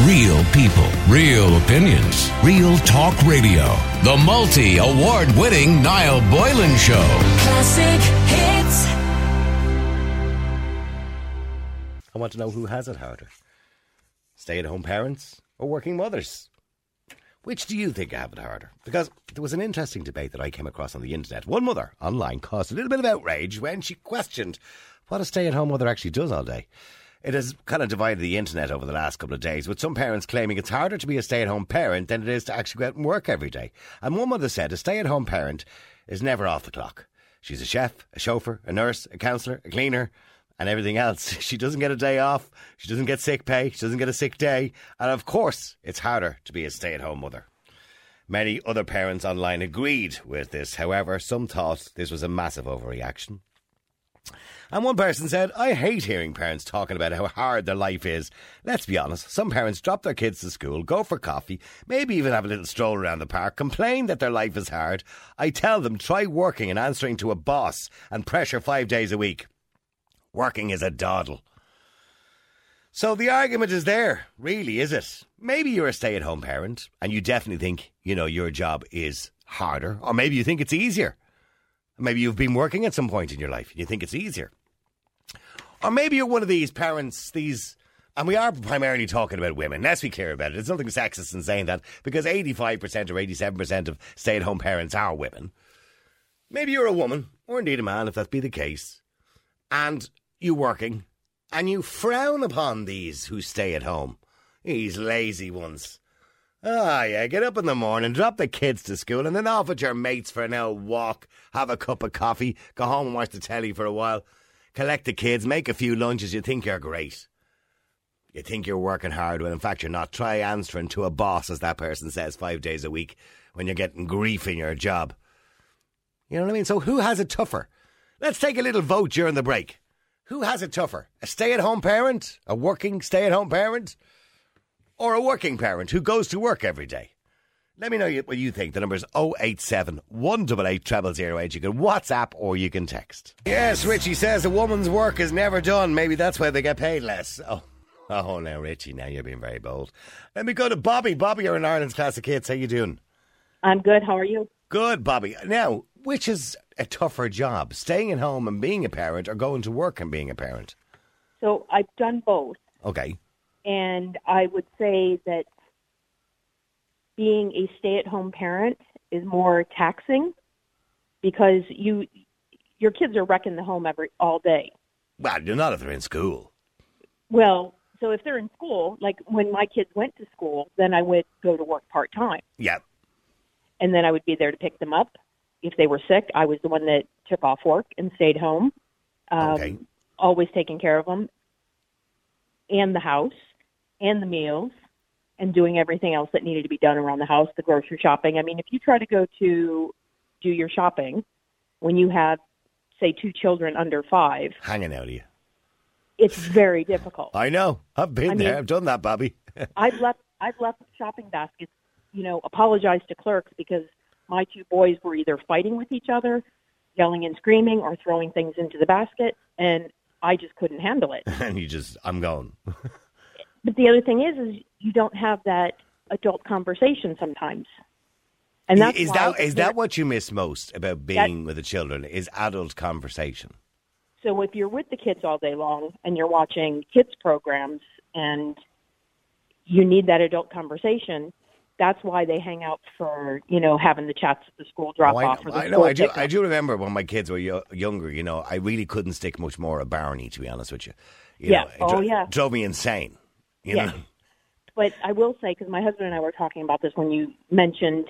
Real people, real opinions, Real Talk Radio. The multi-award-winning Niall Boylan Show. Classic hits. I want to know who has it harder. Stay-at-home parents or working mothers? Which do you think have it harder? Because there was an interesting debate that I came across on the internet. One mother online caused a little bit of outrage when she questioned what a stay-at-home mother actually does all day. It has kind of divided the internet over the last couple of days, with some parents claiming it's harder to be a stay-at-home parent than it is to actually go out and work every day. And one mother said a stay-at-home parent is never off the clock. She's a chef, a chauffeur, a nurse, a counsellor, a cleaner, and everything else. She doesn't get a day off, she doesn't get sick pay, she doesn't get a sick day, and of course it's harder to be a stay-at-home mother. Many other parents online agreed with this. However, some thought this was a massive overreaction. And one person said, I hate hearing parents talking about how hard their life is. Let's be honest, some parents drop their kids to school, go for coffee, maybe even have a little stroll around the park, complain that their life is hard. I tell them, try working and answering to a boss and pressure 5 days a week. Working is a doddle. So the argument is there, really, is it? Maybe you're a stay-at-home parent and you definitely think, your job is harder, or maybe you think it's easier. Maybe you've been working at some point in your life and you think it's easier. Or maybe you're one of these parents, and we are primarily talking about women. Let's be clear about it. There's nothing sexist in saying that, because 85% or 87% of stay-at-home parents are women. Maybe you're a woman, or indeed a man, if that be the case, and you're working, and you frown upon these who stay at home. These lazy ones. Yeah, get up in the morning, drop the kids to school, and then off with your mates for an old walk, have a cup of coffee, go home and watch the telly for a while, collect the kids, make a few lunches. You think you're great. You think you're working hard when in fact you're not. Try answering to a boss, as that person says, 5 days a week when you're getting grief in your job. You know what I mean? So who has it tougher? Let's take a little vote during the break. Who has it tougher? A stay-at-home parent? A working stay-at-home parent? Or a working parent who goes to work every day? Let me know what you think. The number is 087 188 0008. You can WhatsApp or you can text. Yes, Richie says a woman's work is never done. Maybe that's why they get paid less. Oh, now, Richie, now you're being very bold. Let me go to Bobby. Bobby, you're in Ireland's Classic Hits. How you doing? I'm good. How are you? Good, Bobby. Now, which is a tougher job? Staying at home and being a parent, or going to work and being a parent? So I've done both. Okay. And I would say that being a stay-at-home parent is more taxing, because your kids are wrecking the home all day. Well, not if they're in school. Well, so if they're in school, like when my kids went to school, then I would go to work part-time. Yeah. And then I would be there to pick them up. If they were sick, I was the one that took off work and stayed home. Okay. Always taking care of them, and the house, and the meals, and doing everything else that needed to be done around the house, the grocery shopping. I mean, if you try to go to do your shopping when you have, say, 2 children under 5... hanging out of you. It's very difficult. I know. I've been there. I've done that, Bobby. I've left shopping baskets, apologized to clerks because my 2 boys were either fighting with each other, yelling and screaming, or throwing things into the basket, and I just couldn't handle it. And I'm going. But the other thing is you don't have that adult conversation sometimes. And that's is that what you miss most about being with the children, is adult conversation? So if you're with the kids all day long and you're watching kids programs and you need that adult conversation, that's why they hang out for, having the chats at the school drop-off. I do remember when my kids were younger, I really couldn't stick much more of Barney, to be honest with you. It drove me insane. You know? But I will say, because my husband and I were talking about this when you mentioned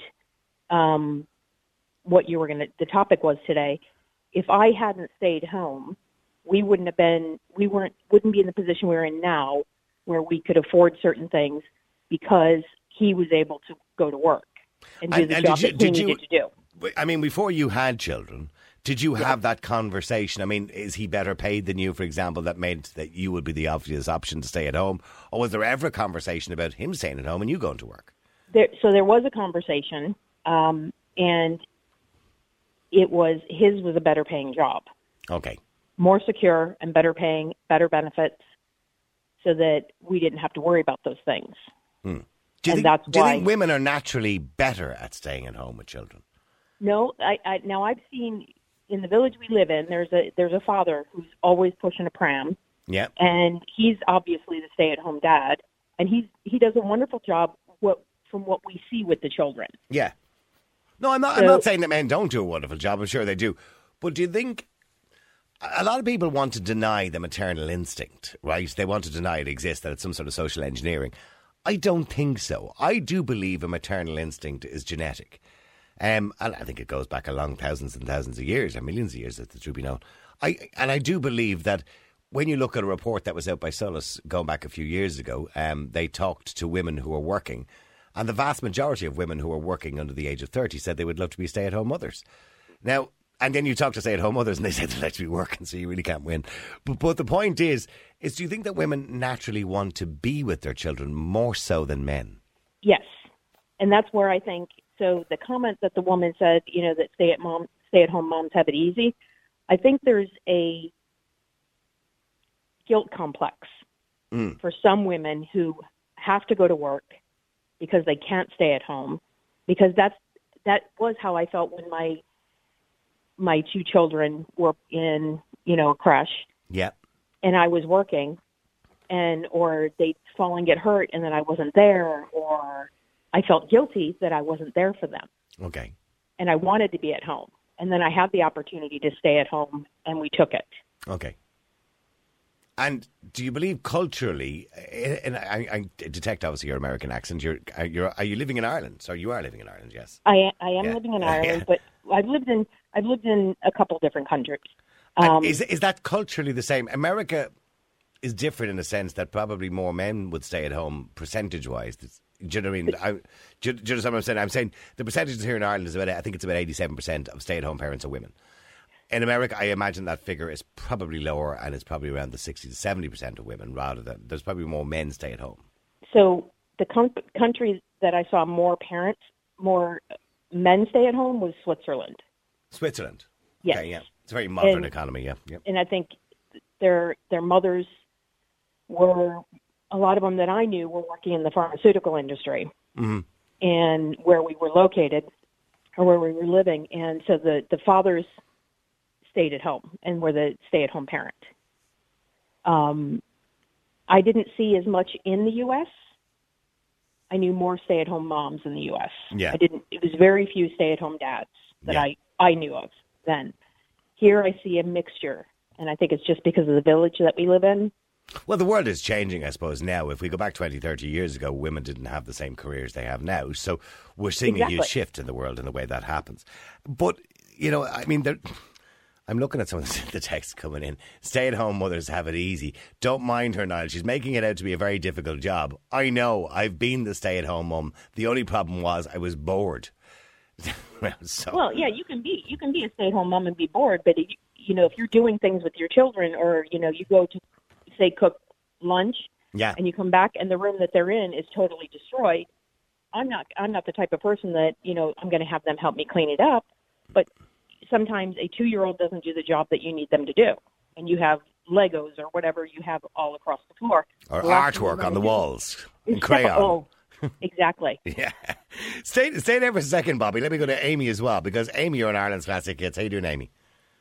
what the topic was today. If I hadn't stayed home, we wouldn't be in the position we're in now, where we could afford certain things because he was able to go to work and do the job that he needed to do. I mean, before you had children, did you have that conversation? I mean, is he better paid than you, for example, that meant that you would be the obvious option to stay at home? Or was there ever a conversation about him staying at home and you going to work? So there was a conversation, and his was a better paying job. Okay. More secure and better paying, better benefits, so that we didn't have to worry about those things. Do you that's do you why. think women are naturally better at staying at home with children? No, now I've seen in the village we live in. There's a father who's always pushing a pram, Yeah. and he's obviously the stay-at-home dad, and he does a wonderful job. From what we see with the children. Yeah. No, I'm not saying that men don't do a wonderful job. I'm sure they do. But do you think a lot of people want to deny the maternal instinct, right? They want to deny it exists, that it's some sort of social engineering. I don't think so. I do believe a maternal instinct is genetic. And I think it goes back along thousands and thousands of years, or millions of years, if the truth be known. I do believe that when you look at a report that was out by Solus going back a few years ago, they talked to women who were working, and the vast majority of women who were working under the age of 30 said they would love to be stay-at-home mothers. Now, and then you talk to stay-at-home mothers and they say they'd like to be working, so you really can't win. But the point is do you think that women naturally want to be with their children more so than men? Yes, and that's where I think. So the comment that the woman said, that stay-at-home moms have it easy. I think there's a guilt complex for some women who have to go to work because they can't stay at home, because that was how I felt when my two children were in, a crash. Yeah. And I was working, or they'd fall and get hurt and then I wasn't there, or I felt guilty that I wasn't there for them. Okay. And I wanted to be at home. And then I had the opportunity to stay at home and we took it. Okay. And do you believe culturally, and I detect obviously your American accent, are you living in Ireland? So you are living in Ireland, yes. I am living in Ireland, but I've lived in a couple different countries. Is that culturally the same? America is different in the sense that probably more men would stay at home percentage-wise. Do you know what I mean? Do you understand what I'm saying? I'm saying the percentages here in Ireland is I think it's about 87% of stay-at-home parents are women. In America, I imagine that figure is probably lower, and it's probably around the 60 to 70% of women, rather than there's probably more men stay at home. So the countries that I saw more men stay at home was Switzerland. Switzerland? Yes. Okay, yeah. It's a very modern economy, yeah. Yep. And I think their mothers were, a lot of them that I knew were working in the pharmaceutical industry, and where we were located, or where we were living. And so the fathers stayed at home and were the stay-at-home parent. I didn't see as much in the U.S. I knew more stay-at-home moms in the U.S. Yeah. It was very few stay-at-home dads that I knew of then. Here I see a mixture, and I think it's just because of the village that we live in. Well, the world is changing, I suppose, now. If we go back 20, 30 years ago, women didn't have the same careers they have now. So we're seeing a huge shift in the world in the way that happens. But, I mean, I'm looking at some of the texts coming in. Stay-at-home mothers have it easy. Don't mind her, Niall. She's making it out to be a very difficult job. I know. I've been the stay-at-home mum. The only problem was I was bored. Well, yeah, you can be a stay-at-home mom and be bored, but if you're doing things with your children, or you go to, say, cook lunch, and you come back and the room that they're in is totally destroyed. I'm not the type of person that I'm going to have them help me clean it up, but sometimes a 2-year-old doesn't do the job that you need them to do, and you have Legos or whatever you have all across the floor, or artwork on the walls in crayon. Oh, exactly. Yeah. Stay there for a second, Bobby. Let me go to Amy as well, because Amy, you're in Ireland's Classic Hits. How you doing, Amy?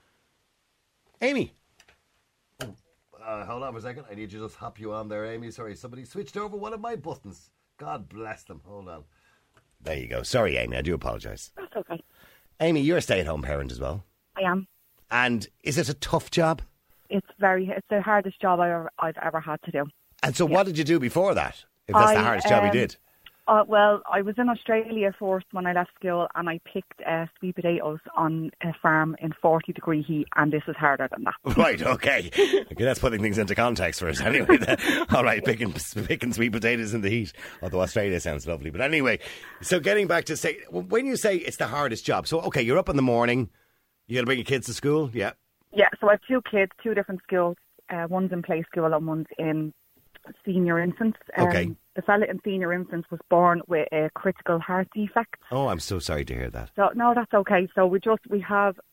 Amy. Hold on for a second. I need to just hop you on there, Amy. Sorry, somebody switched over one of my buttons. God bless them. Hold on. There you go. Sorry, Amy. I do apologise. That's okay. Amy, you're a stay-at-home parent as well. I am. And is it a tough job? It's the hardest job I've ever had to do. And so what did you do before that, if that's the hardest job you did? Well, I was in Australia first when I left school, and I picked sweet potatoes on a farm in 40-degree heat, and this is harder than that. Right, okay. That's putting things into context for us anyway. All right, picking sweet potatoes in the heat, although Australia sounds lovely. But anyway, so getting back to when you say it's the hardest job, so okay, you're up in the morning, you got to bring your kids to school, yeah? Yeah, so I have two kids, two different schools. One's in play school and one's in senior infants. Okay. The fella in senior infants was born with a critical heart defect. Oh, I'm so sorry to hear that. So no, that's okay. So we have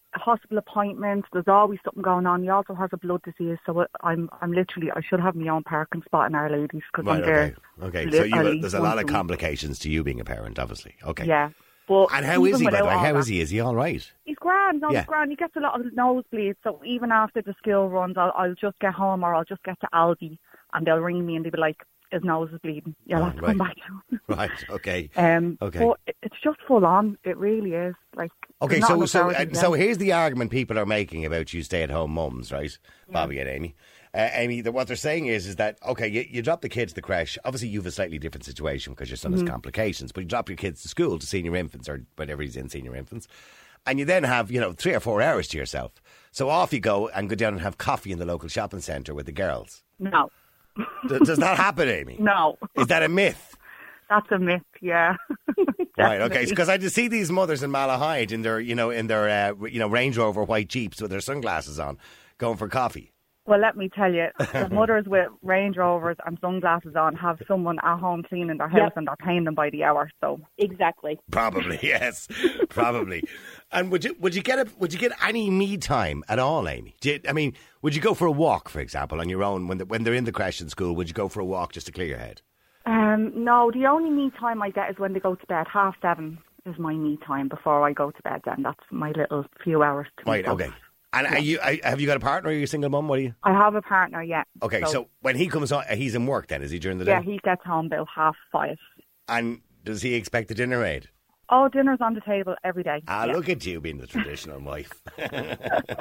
hospital appointments. There's always something going on. He also has a blood disease, so I'm literally, I should have my own parking spot in Our Ladies because I'm there. Okay. So there's a lot of complications to you being a parent, obviously. Okay. Yeah. But and how is he, by the way? How is he? Is he all right? He's grand. No, he's grand. He gets a lot of nosebleeds. So even after the school runs, I'll just get home or I'll just get to Aldi and they'll ring me and they'll be like, his nose is bleeding. You'll have to come back. Right, okay. Okay. But it's just full on. It really is. Like, okay, so here's the argument people are making about you stay-at-home mums, right? Yeah. Bobby and Amy. Amy, what they're saying is that, okay, you drop the kids to the creche. Obviously, you have a slightly different situation because your son has complications, but you drop your kids to school, to senior infants or whatever he's in, senior infants, and you then have, 3 or 4 hours to yourself. So off you go and go down and have coffee in the local shopping centre with the girls. No. Does that happen, Amy? No. Is that a myth? That's a myth, yeah. Right, okay. Because I just see these mothers in Malahide in their, Range Rover white Jeeps with their sunglasses on, going for coffee. Well, let me tell you, the mothers with Range Rovers and sunglasses on have someone at home cleaning their house and they're paying them by the hour. So exactly, probably yes, probably. And would you get any me time at all, Amy? Would you go for a walk, for example, on your own when they're in the creche in school? Would you go for a walk just to clear your head? No, the only me time I get is when they go to bed. 7:30 is my me time before I go to bed. Then that's my little few hours. Right. Okay. And have you got a partner or are you a single mum? What are you? I have a partner, yeah. Okay, so when he comes on, he's in work then, is he, during the day? Yeah, he gets home about 5:30. And does he expect a dinner made? Oh, dinner's on the table every day. Look at you being the traditional wife. And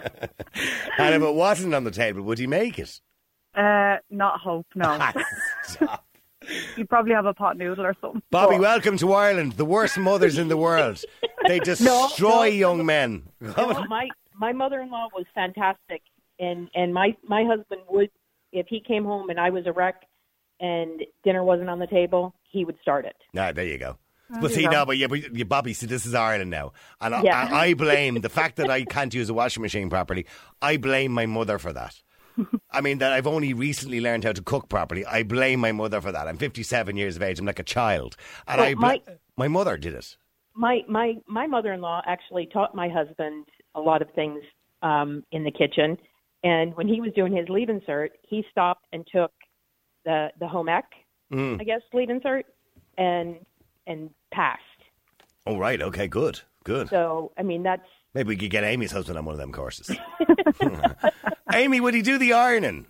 if it wasn't on the table, would he make it? Not hope, no. Stop. You'd probably have a pot noodle or something. Bobby, welcome to Ireland. The worst mothers in the world. They destroy young men. My mother-in-law was fantastic, and my husband would, if he came home and I was a wreck and dinner wasn't on the table, he would start it. There you go. But Bobby, see, this is Ireland now. And I blame the fact that I can't use a washing machine properly. I blame my mother for that. That I've only recently learned how to cook properly. I blame my mother for that. I'm 57 years of age. I'm like a child. And my mother did it. My mother-in-law actually taught my husband a lot of things in the kitchen. And when he was doing his Leave Insert, he stopped and took the home ec, I guess, Leave Insert, and passed. Oh, right. Okay, good. So, that's... Maybe we could get Amy's husband on one of them courses. Amy, would he do the ironing?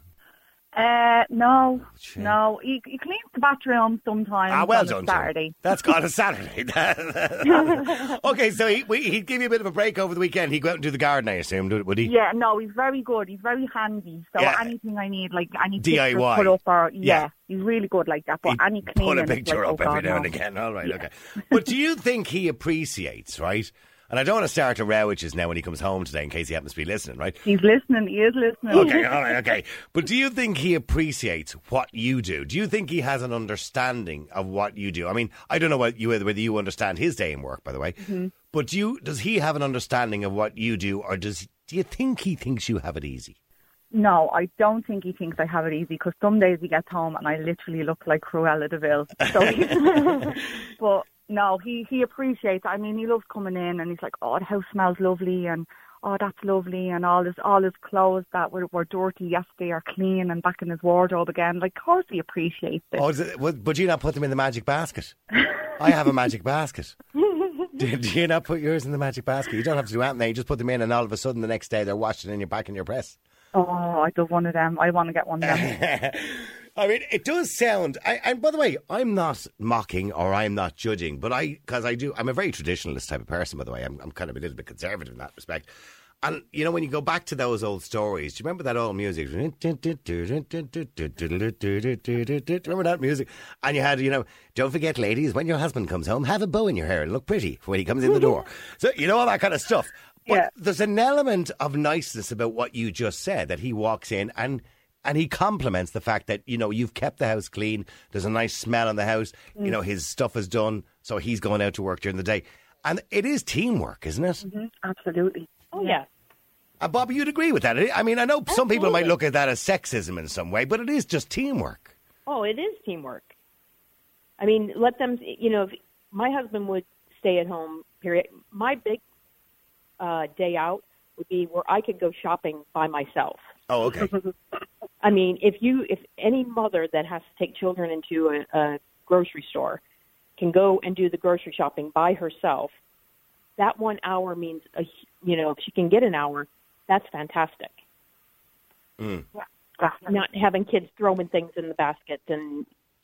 No. He cleans the bathroom sometimes well on done, a Saturday. That's got a Saturday. Okay, so he'd give you a bit of a break over the weekend. He'd go out and do the garden, I assume, would he? Yeah, no, he's very good. He's very handy. So anything I need, like any DIY. Put up or, he's really good like that. But any cleaning... Put a picture up every now and again. All right, okay. But do you think he appreciates, right? And I don't want to start a row with you now when he comes home today in case he happens to be listening, right? He's listening. He is listening. Okay, all right, okay. But do you think he appreciates what you do? Do you think he has an understanding of what you do? I don't know whether you understand his day in work, by the way. Mm-hmm. But does he have an understanding of what you do, or do you think he thinks you have it easy? No, I don't think he thinks I have it easy, because some days he gets home and I literally look like Cruella de Vil. So, but... No, he appreciates. He loves coming in and he's like, oh, the house smells lovely and oh, that's lovely, and all his clothes that were dirty yesterday are clean and back in his wardrobe again. Like, of course he appreciates it. Oh, but you not put them in the magic basket? I have a magic basket. Do you not put yours in the magic basket? You don't have to do anything. You just put them in and all of a sudden the next day they're washed and you're back in your press. Oh, I love one of them. I want to get one of them. It does sound, and by the way, I'm not mocking or I'm not judging, but I'm a very traditionalist type of person, by the way. I'm kind of a little bit conservative in that respect. And, when you go back to those old stories, do you remember that old music? Remember that music? And you had, don't forget, ladies, when your husband comes home, have a bow in your hair and look pretty when he comes in the door. So, all that kind of stuff. But there's an element of niceness about what you just said, that he walks in and he compliments the fact that, you've kept the house clean. There's a nice smell in the house. His stuff is done. So he's going out to work during the day. And it is teamwork, isn't it? Mm-hmm. Absolutely. Oh, yeah. Bobby, you'd agree with that. I know some people might look at that as sexism in some way, but it is just teamwork. Oh, it is teamwork. Let them, if my husband would stay at home, period. My big day out would be where I could go shopping by myself. Oh, okay. I mean, if any mother that has to take children into a grocery store can go and do the grocery shopping by herself, that 1 hour means, if she can get an hour, that's fantastic. Mm. Not having kids throwing things in the basket, and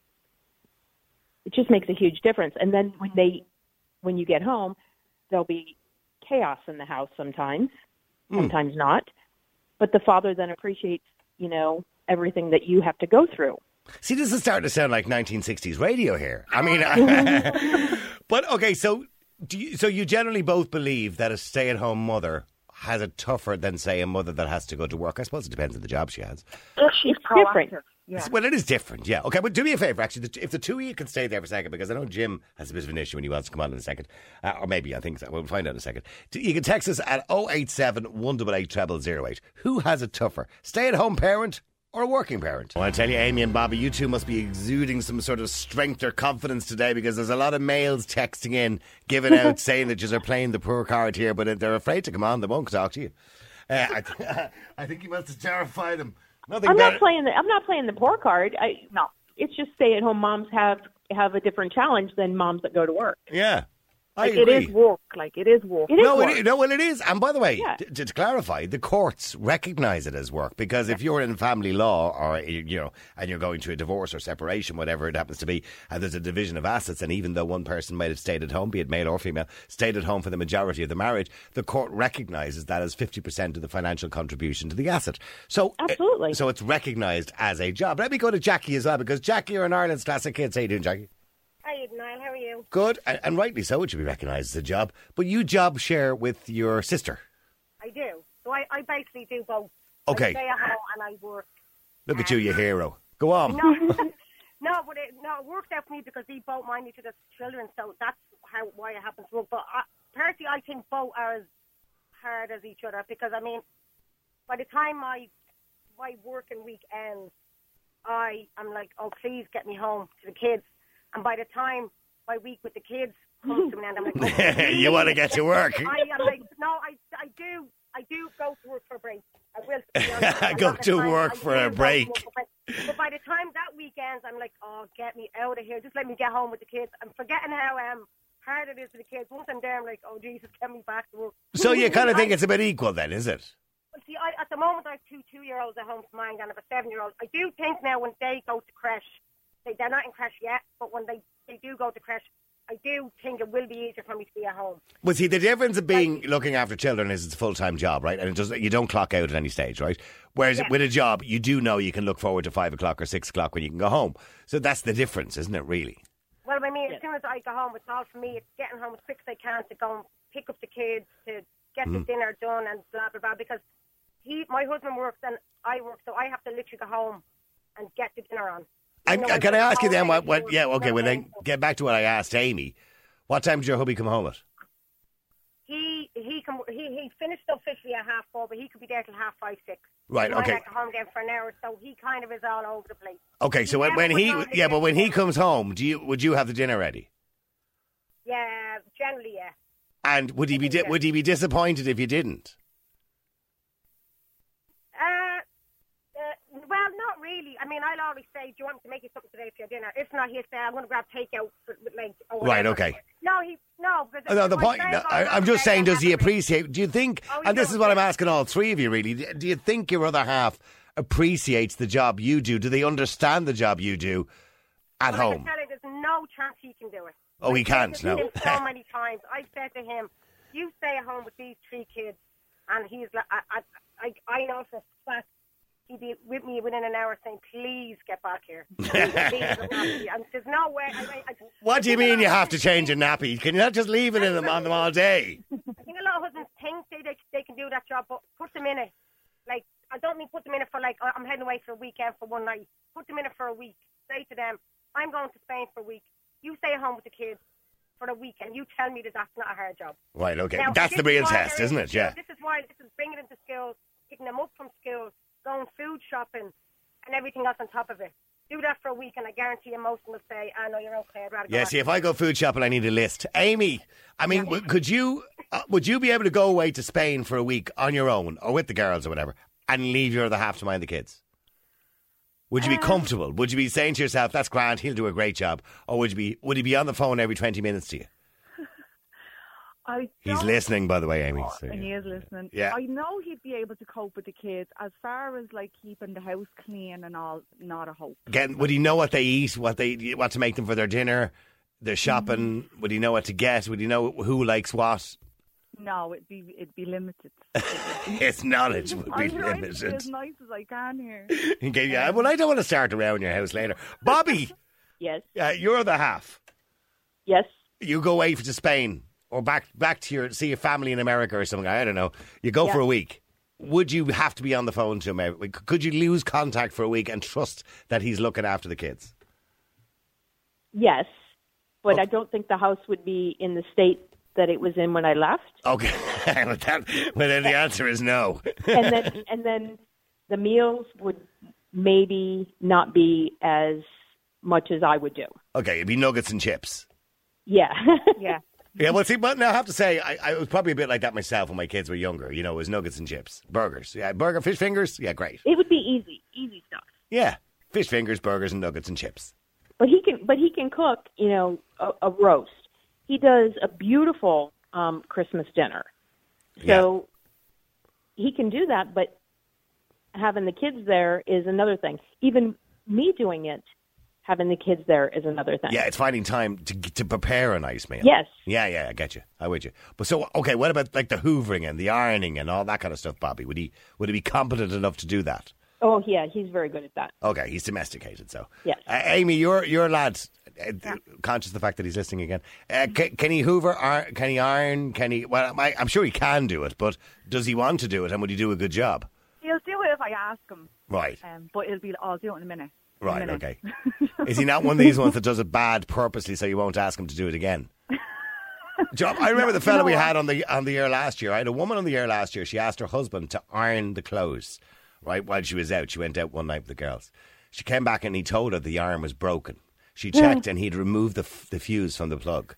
it just makes a huge difference. And then when you get home, there'll be chaos in the house sometimes, sometimes not. But the father then appreciates, everything that you have to go through. See, this is starting to sound like 1960s radio here. I mean, but okay, so you generally both believe that a stay-at-home mother has it tougher than, say, a mother that has to go to work. I suppose it depends on the job she has. She's different. Yeah. Well, it is different, yeah. Okay, but do me a favour, actually. If the two of you can stay there for a second, because I know Jim has a bit of an issue when he wants to come on in a second. Or maybe, I think so. We'll find out in a second. You can text us at 087 188 0008. Who has it tougher? Stay-at-home parent or a working parent? I want to tell you, Amy and Bobby, you two must be exuding some sort of strength or confidence today, because there's a lot of males texting in, giving out, saying that you're playing the poor card here, but they're afraid to come on. They won't talk to you. I think you must have terrified them. I'm not playing the poor card. No, it's just stay-at-home moms have a different challenge than moms that go to work. Yeah. It is work. It is work. It is. And by the way, to clarify, the courts recognise it as work, because if you're in family law, or and you're going to a divorce or separation, whatever it happens to be, and there's a division of assets, and even though one person might have stayed at home, be it male or female, stayed at home for the majority of the marriage, the court recognises that as 50% of the financial contribution to the asset. So absolutely. So it's recognised as a job. Let me go to Jackie as well, because Jackie, you're an Ireland's Classic Kids. How you doing, Jackie? Hi, Niall. How are you? Good, and rightly so, it should be recognised as a job. But you job share with your sister. I do. So I basically do both. Okay. I stay at home and I work. Look at you, you hero. Go on. But it works out for me because they both mind each other's children, so that's why it happens to work. But personally, I think both are as hard as each other, because, I mean, by the time my working week ends, I'm like, oh, please get me home to the kids. And by the time my week with the kids comes to an end, I'm like, oh, you want to get to work. I am like, no, I do go to work for a break. I will. To be honest. Go to work for a break. But by the time that week ends, I'm like, oh, get me out of here. Just let me get home with the kids. I'm forgetting how hard it is for the kids. Once I'm there, I'm like, oh, Jesus, get me back to work. So you kind of think it's a bit equal then, is it? Well, see, at the moment, I have two 2-year-olds at home from mine and I have a 7-year-old. I do think now when they go to creche, they're not in creche yet, but when they do go to creche, I do think it will be easier for me to be at home. Well, see, the difference of looking after children is it's a full-time job, right? And you don't clock out at any stage, right? Whereas with a job, you do know you can look forward to 5 o'clock or 6 o'clock when you can go home. So that's the difference, isn't it, really? Well, I mean, as soon as I go home, it's all for me. It's getting home as quick as I can to go and pick up the kids, to get the dinner done and blah, blah, blah. Because my husband works and I work, so I have to literally go home and get the dinner on. Can I ask you then what yeah, okay, well then get back to what I asked Amy. What time did your hubby come home at? He finished officially at 4:30, but he could be there till 5:30, 6. Right, and okay. I go home again for an hour, so he kind of is all over the place. Okay, so when he comes home, would you have the dinner ready? Yeah, generally, yeah. And would he be disappointed if you didn't? Well, not really. I mean, I'll always say, do you want me to make you something today for your dinner? If not, he'll say, I'm going to grab takeout. Right, okay. No. The point, I'm just saying, does he appreciate, do you think, and this is what I'm asking all three of you really, do you think your other half appreciates the job you do? Do they understand the job you do at home? I can tell you, there's no chance he can do it. Oh, he can't, no. So many times. I've said to him, you stay at home with these 3 kids, and he's like, I know for a fact, he'd be with me within an hour saying, please get back here. And there's no way. What do you mean you have to change a nappy? Can you not just leave it on them all day? I think a lot of husbands think they can do that job, but put them in it. Like, I don't mean put them in it for like, I'm heading away for a weekend for one night. Put them in it for a week. Say to them, I'm going to Spain for a week. You stay at home with the kids for a week and you tell me that that's not a hard job. Right, okay. Now, that's the real test, isn't it? Yeah. This is bringing them to school, picking them up from school, going food shopping and everything else on top of it. Do that for a week and I guarantee you most of them will say, no, you're okay, I'd rather go see, if I go food shopping, I need a list. Amy, I mean, could you, would you be able to go away to Spain for a week on your own or with the girls or whatever and leave your other half to mind the kids? Would you be comfortable? Would you be saying to yourself, that's grand, he'll do a great job? Or would he be on the phone every 20 minutes to you? He's listening, by the way, Amy. So, and he is listening. Yeah. I know he'd be able to cope with the kids. As far as like keeping the house clean and all, not a hope. Again, would he know what they eat, what to make them for their dinner, their shopping? Would he know what to get? Would he know who likes what? No, it'd be limited. His knowledge would be I'm trying limited. to be as nice as I can here. Okay, yeah. Well, I don't want to start around your house later. Bobby, Yes. you're the half. Yes. You go away to Spain or back to see your family in America or something. I don't know. You go for a week. Would you have to be on the phone to him? Could you lose contact for a week and trust that he's looking after the kids? Yes. But I don't think the house would be in the state that it was in when I left. Okay. Well, then the answer is no. and then the meals would maybe not be as much as I would do. Okay, it'd be nuggets and chips. Yeah. Yeah. Yeah, well, see, but now I have to say, I was probably a bit like that myself when my kids were younger. You know, it was nuggets and chips. Burgers. Yeah, fish fingers. Yeah, great. It would be easy stuff. Yeah, fish fingers, burgers, and nuggets and chips. But he can cook, a roast. He does a beautiful Christmas dinner. So he can do that, but having the kids there is another thing. Even me doing it, having the kids there is another thing. Yeah, it's finding time to prepare a nice meal. Yes. Yeah, I get you. I'm with you. But so, okay, what about like the hoovering and the ironing and all that kind of stuff, Bobby? Would he be competent enough to do that? Oh, yeah, he's very good at that. Okay, he's domesticated, so. Yes. Amy, your lad, conscious of the fact that he's listening again, can he hoover, can he iron, well, I'm sure he can do it, but does he want to do it, and would he do a good job? He'll do it if I ask him. Right. But I'll do it in a minute. Right, okay. Is he not one of these ones that does it bad purposely so you won't ask him to do it again? I remember the fella we had on the air last year. I had a woman on the air last year. She asked her husband to iron the clothes, right, while she was out. She went out one night with the girls. She came back and he told her the iron was broken. She checked and he'd removed the fuse from the plug.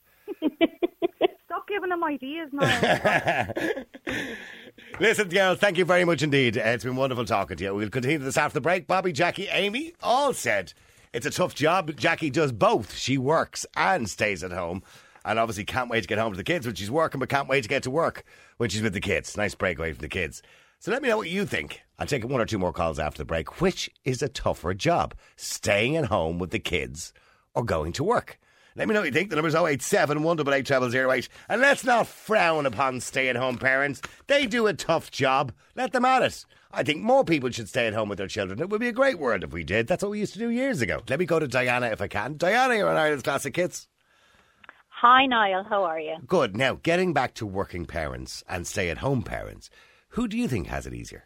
Stop giving him ideas now. Listen, girls, thank you very much indeed. It's been wonderful talking to you. We'll continue this after the break. Bobby, Jackie, Amy all said it's a tough job. Jackie does both. She works and stays at home. And obviously can't wait to get home to the kids when she's working, but can't wait to get to work when she's with the kids. Nice break away from the kids. So let me know what you think. I'll take one or two more calls after the break. Which is a tougher job? Staying at home with the kids or going to work? Let me know what you think. The number's 087 188 0008. And let's not frown upon stay-at-home parents. They do a tough job. Let them at it. I think more people should stay at home with their children. It would be a great world if we did. That's what we used to do years ago. Let me go to Diana if I can. Diana, you're on Ireland's Classic Hits. Hi, Niall. How are you? Good. Now, getting back to working parents and stay-at-home parents, who do you think has it easier?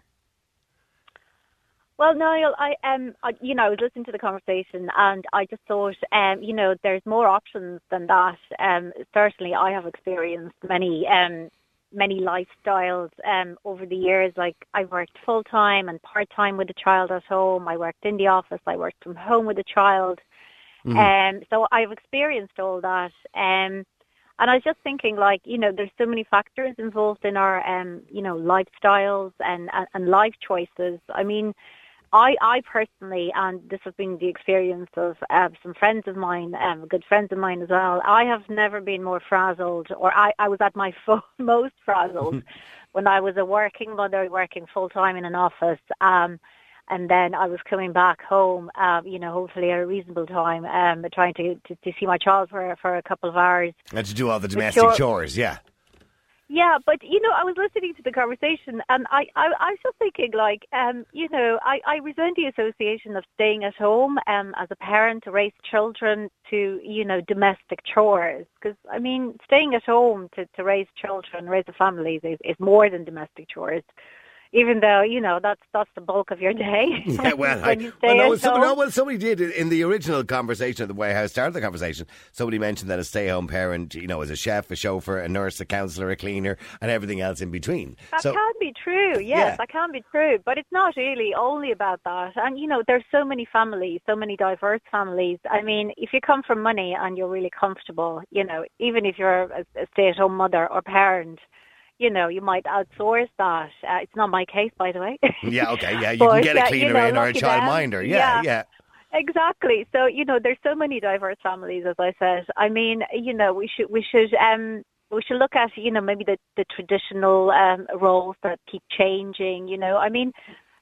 Well, Niall, I was listening to the conversation and I just thought, there's more options than that. Certainly, I have experienced many lifestyles over the years. Like, I worked full-time and part-time with a child at home. I worked in the office. I worked from home with a child. So I've experienced all that. And I was just thinking, there's so many factors involved in our, lifestyles and life choices. I mean, I personally, and this has been the experience of some friends of mine, good friends of mine as well, I have never been more frazzled, or I was at my most frazzled when I was a working mother, working full-time in an office, and then I was coming back home, hopefully at a reasonable time, trying to see my child for a couple of hours. And to do all the domestic chores, yeah. Yeah, but, I was listening to the conversation and I was just thinking, I resent the association of staying at home as a parent to raise children to, domestic chores. Because, I mean, staying at home to raise children, raise a family is more than domestic chores. even though, that's the bulk of your day. Yeah, well, when you stay at home. somebody did in the original conversation, the way I started the conversation. Somebody mentioned that a stay-home parent, is a chef, a chauffeur, a nurse, a counsellor, a cleaner, and everything else in between. That can be true. Yes, that can be true, but it's not really only about that. And there's so many families, so many diverse families. I mean, if you come from money and you're really comfortable, even if you're a stay-at-home mother or parent, you might outsource that. It's not my case, by the way. Yeah, okay, yeah, you can get a cleaner in or a childminder. Yeah. Exactly. So, there's so many diverse families, as I said. I mean, we should look at, maybe the traditional roles that keep changing. I mean,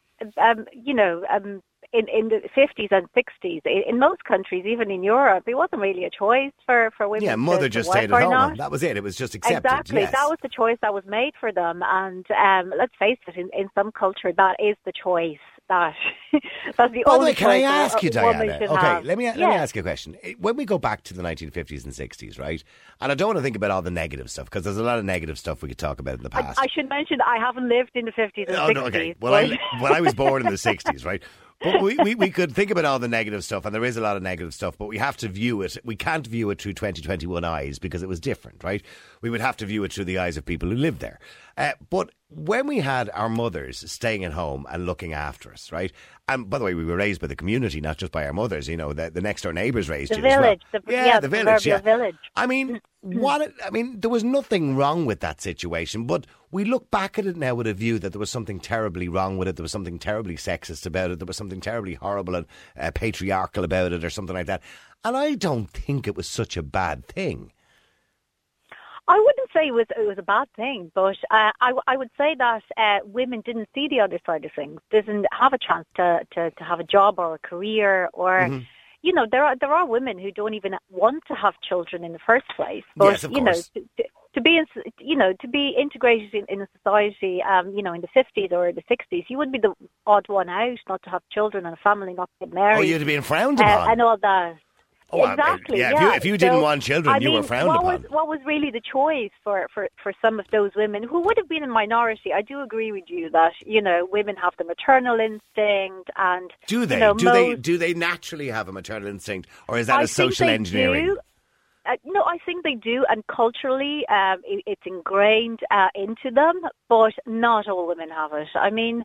in the 50s and 60s, in most countries, even in Europe, it wasn't really a choice for women. Yeah, mother just stayed at home. Not. That was it. It was just accepted. Exactly. Yes. That was the choice that was made for them. And let's face it, in some culture, that is the choice. That's the only choice. Can I ask you, Diana? Okay, let me ask you a question. When we go back to the 1950s and 60s, right? And I don't want to think about all the negative stuff, because there's a lot of negative stuff we could talk about in the past. I should mention I haven't lived in the 50s and 60s. No, okay. Well, I was born in the 60s, right? But we could think about all the negative stuff, and there is a lot of negative stuff, but we have to view it. We can't view it through 2021 eyes, because it was different, right? We would have to view it through the eyes of people who lived there. But when we had our mothers staying at home and looking after us, right? And by the way, we were raised by the community, not just by our mothers. The next door neighbours raised you village, as well. The village. Yeah. Village. I mean, there was nothing wrong with that situation, but we look back at it now with a view that there was something terribly wrong with it. There was something terribly sexist about it. There was something terribly horrible and patriarchal about it, or something like that. And I don't think it was such a bad thing. I wouldn't say it was a bad thing, but I would say that women didn't see the other side of things, didn't have a chance to have a job or a career, or there are women who don't even want to have children in the first place. But yes, of course. To be integrated in a society, in the 50s or the 60s, you would be the odd one out, not to have children and a family, not to get married. Oh, you'd have been frowned upon. And all that. Oh, exactly. If you didn't want children, you were frowned upon. What was really the choice for some of those women who would have been in minority? I do agree with you that women have the maternal instinct, and do they? Do they naturally have a maternal instinct, or is that a social engineering? No, I think they do, and culturally, it's ingrained into them. But not all women have it. I mean,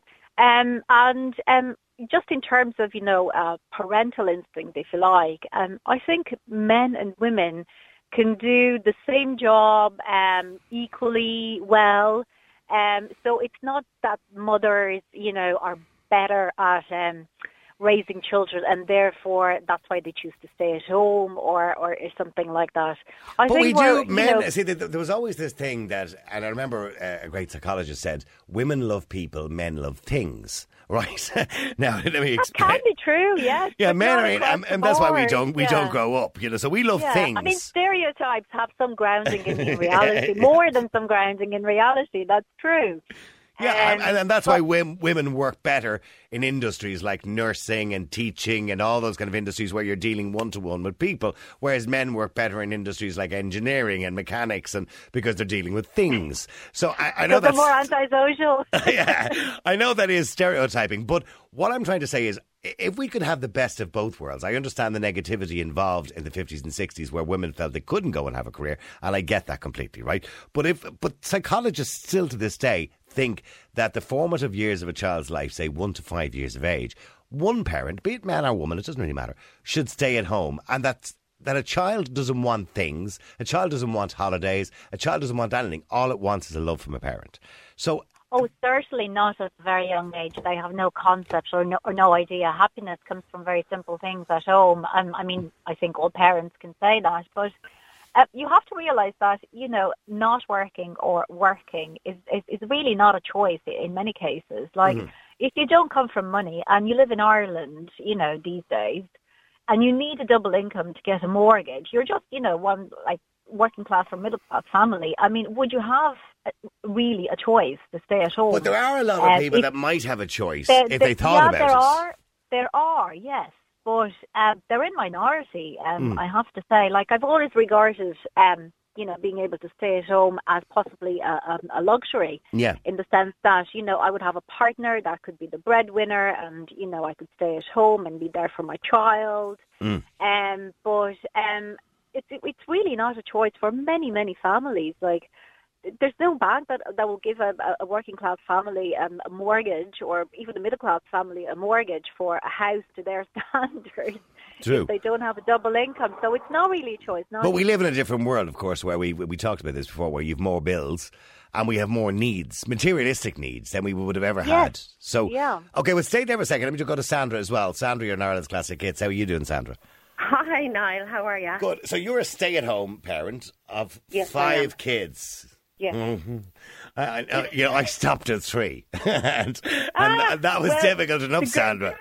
just in terms of, parental instinct, if you like, I think men and women can do the same job equally well. So it's not that mothers, are better at raising children, and therefore that's why they choose to stay at home or something like that. But we do, men, see, there was always this thing that, and I remember a great psychologist said, women love people, men love things. Right. Now, let me explain. That can be true, yes. Yeah, men are, and that's why we don't grow up, so we love things. I mean, stereotypes have some grounding in reality, more than some grounding in reality. That's true. Yeah, and that's why women work better in industries like nursing and teaching and all those kind of industries where you're dealing one-to-one with people, whereas men work better in industries like engineering and mechanics, and because they're dealing with things. So I know that's more antisocial. Yeah, I know that is stereotyping, but what I'm trying to say is, if we could have the best of both worlds, I understand the negativity involved in the 50s and 60s where women felt they couldn't go and have a career, and I get that completely, right? But psychologists still to this day think that the formative years of a child's life, say 1 to 5 years of age, one parent, be it man or woman, it doesn't really matter, should stay at home, and that a child doesn't want things, a child doesn't want holidays, a child doesn't want anything. All it wants is a love from a parent. So. Oh, certainly not at a very young age. They have no concept or no idea. Happiness comes from very simple things at home. I mean, I think all parents can say that, but you have to realise that, not working or working is really not a choice in many cases. Like, if you don't come from money and you live in Ireland, these days, and you need a double income to get a mortgage, you're just, one, like, working class or middle class family. I mean, would you have really a choice to stay at home? But there are a lot of people that might have a choice if they thought about it. There are, yes, but they're in minority. I have to say, like, I've always regarded being able to stay at home as possibly a luxury. Yeah. In the sense that, I would have a partner that could be the breadwinner, and, I could stay at home and be there for my child. But it's really not a choice for many, many families. Like, there's no bank that will give a working class family a mortgage, or even a middle class family a mortgage for a house to their standards. True. If they don't have a double income. So it's not really a choice. But we live in a different world, of course, where we talked about this before, where you've more bills and we have more needs, materialistic needs, than we would have ever had. So, okay, well, stay there for a second. Let me just go to Sandra as well. Sandra, you're in Ireland's Classic Hits. How are you doing, Sandra? Hi, Niall. How are you? Good. So you're a stay-at-home parent of 5 kids. Yes. Mm-hmm. I stopped at 3, and that was difficult enough, Sandra.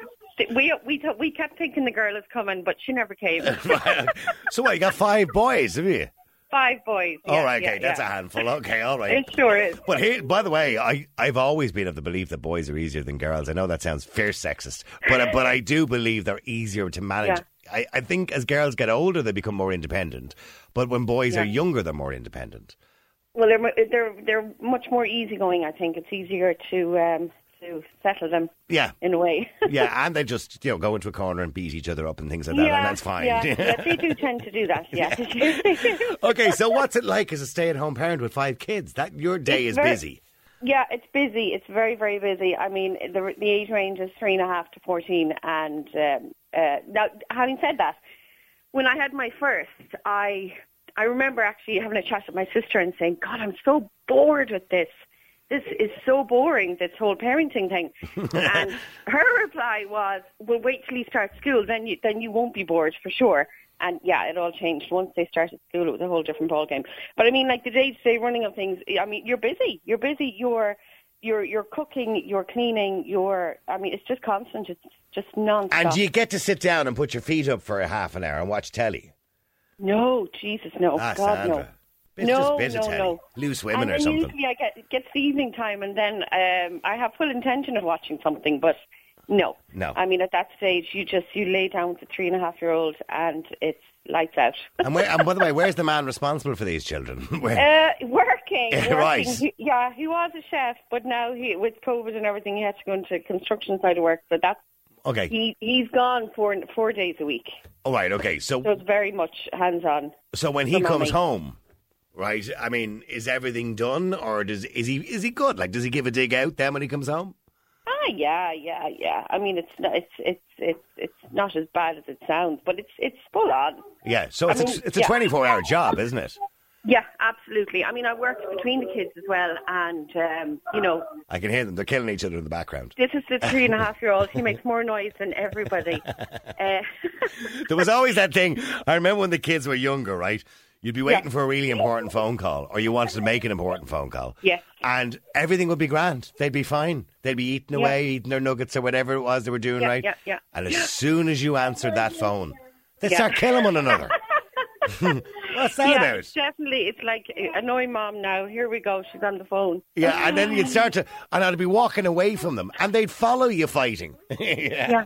We kept thinking the girl is coming, but she never came. So what, you got 5 boys, have you? 5 boys. Yeah, all right, okay, that's a handful. Okay, all right. It sure is. But here, by the way, I've always been of the belief that boys are easier than girls. I know that sounds fierce sexist, but I do believe they're easier to manage. Yeah. I think as girls get older, they become more independent. But when boys are younger, they're more independent. Well, they're much more easygoing. I think it's easier to settle them. Yeah, in a way. Yeah, and they just go into a corner and beat each other up and things like that, and that's fine. Yeah, they do tend to do that. Yeah. Okay, so what's it like as a stay-at-home parent with 5 kids? That your day is busy. Yeah, it's busy. It's very, very busy. I mean, the age range is 3.5 to 14, and now, having said that, when I had my first, I remember actually having a chat with my sister and saying, God, I'm so bored with this. This is so boring, this whole parenting thing. And her reply was, well, wait till he starts school, then you won't be bored for sure. And yeah, it all changed. Once they started school, it was a whole different ballgame. But I mean, like the day-to-day running of things, I mean, you're busy. You're busy. You're cooking, you're cleaning, it's just constant. It's just non-stop. And do you get to sit down and put your feet up for a half an hour and watch telly? No, Jesus, no. God, Sandra. no. No. Loose Women or something. Usually I get the evening time, and then I have full intention of watching something, but no. I mean, at that stage, you lay down with the 3.5-year-old, and it's lights out. And by the way, where's the man responsible for these children? Working. Right. He was a chef, but now with COVID and everything, he had to go into construction side of work. But that's okay. He's gone 4 days a week. All right. Okay. So it's very much hands-on. So when he comes home, right? I mean, is everything done, or is he good? Like, does he give a dig out then when he comes home? Yeah. I mean, it's not as bad as it sounds, but it's full on. Yeah. So it's a 24-hour job, isn't it? Yeah, absolutely. I mean, I work between the kids as well, and I can hear them. They're killing each other in the background. This is the 3.5-year-old. He makes more noise than everybody. There was always that thing. I remember when the kids were younger, right? You'd be waiting for a really important phone call, or you wanted to make an important phone call. Yes. And everything would be grand. They'd be fine. They'd be eating away, eating their nuggets or whatever it was they were doing, right? Yeah. And as soon as you answered that phone, they'd start killing one another. What's that about? Definitely. It's like, annoying mom now. Here we go. She's on the phone. Yeah, and then you'd start to... And I'd be walking away from them, and they'd follow you fighting. Yeah.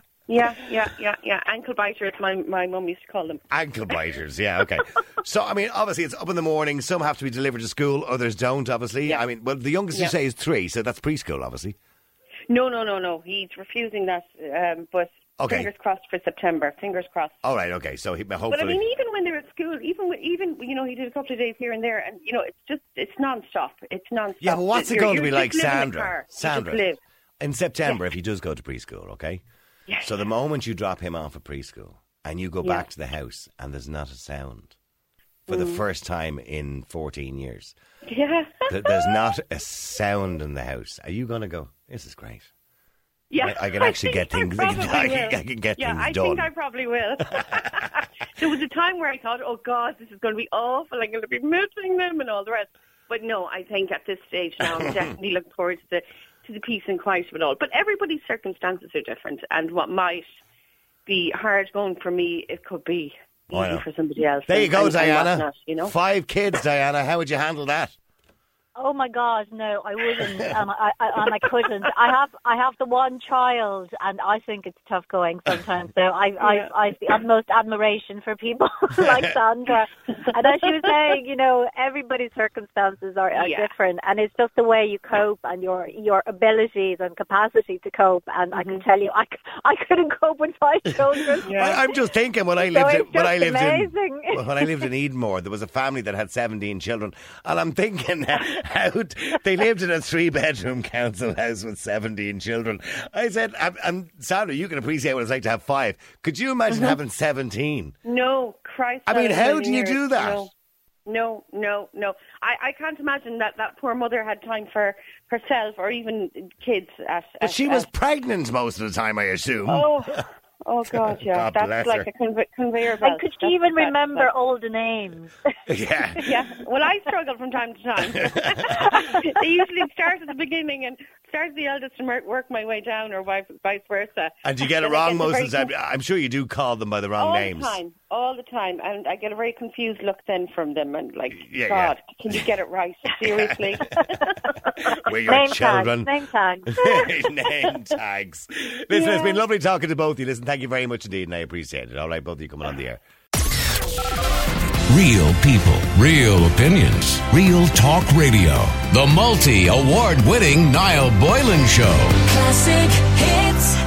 Ankle biters, my mum used to call them. Ankle biters, yeah, okay. So, I mean, obviously it's up in the morning. Some have to be delivered to school, others don't, obviously. Yeah. I mean, well, the youngest you say is 3, so that's preschool, obviously. No. He's refusing that, but fingers crossed for September. Fingers crossed. All right, okay, so hopefully... But I mean, even when they're at school, even he did a couple of days here and there, and, it's non-stop. It's non-stop. Yeah, but what's it going to be like, Sandra? Sandra, in September, if he does go to preschool, okay? Yes. So the moment you drop him off at preschool and you go back to the house and there's not a sound for the first time in 14 years. Yeah. There's not a sound in the house. Are you going to go, this is great? Yeah. I can actually get things I can get things done. I think I probably will. There was a time where I thought, oh God, this is going to be awful. I'm going to be missing them and all the rest. But no, I think at this stage now I'm definitely looking forward to the peace and quiet of it all. But everybody's circumstances are different, and what might be hard going for me, it could be easy for somebody else. There you go, Diana. 5 kids, Diana. How would you handle that? Oh my God, no, I wouldn't, and I couldn't. I have the one child, and I think it's tough going sometimes. So I have the utmost admiration for people like Sandra. And as she was saying, you know, everybody's circumstances are different, and it's just the way you cope and your abilities and capacity to cope. And I can tell you, I couldn't cope with 5 children. I'm just thinking when I lived in Edenmore, there was a family that had 17 children, and I'm thinking how they lived in a 3-bedroom council house with 17 children. I said, and Sandra, you can appreciate what it's like to have 5. Could you imagine having 17? No, Christ. I mean, how do you do that? No. I can't imagine that poor mother had time for herself or even kids. But she was pregnant most of the time, I assume. Oh God, yeah. God that's like a conveyor belt. And could she even remember all the names? Yeah. Yeah. Well, I struggle from time to time. They usually start at the beginning and start the eldest and work my way down, or vice versa. And you get it wrong most of the time. I'm sure you do call them by the wrong names. All the time. And I get a very confused look then from them, and like, God, can you get it right? Seriously? We're your children. Name tags. Name tags. Listen, it's been lovely talking to both of you. Listen, thank you very much indeed, and I appreciate it. All right, both of you coming on the air. Real people, real opinions, real talk radio. The multi-award winning Niall Boylan Show. Classic hits.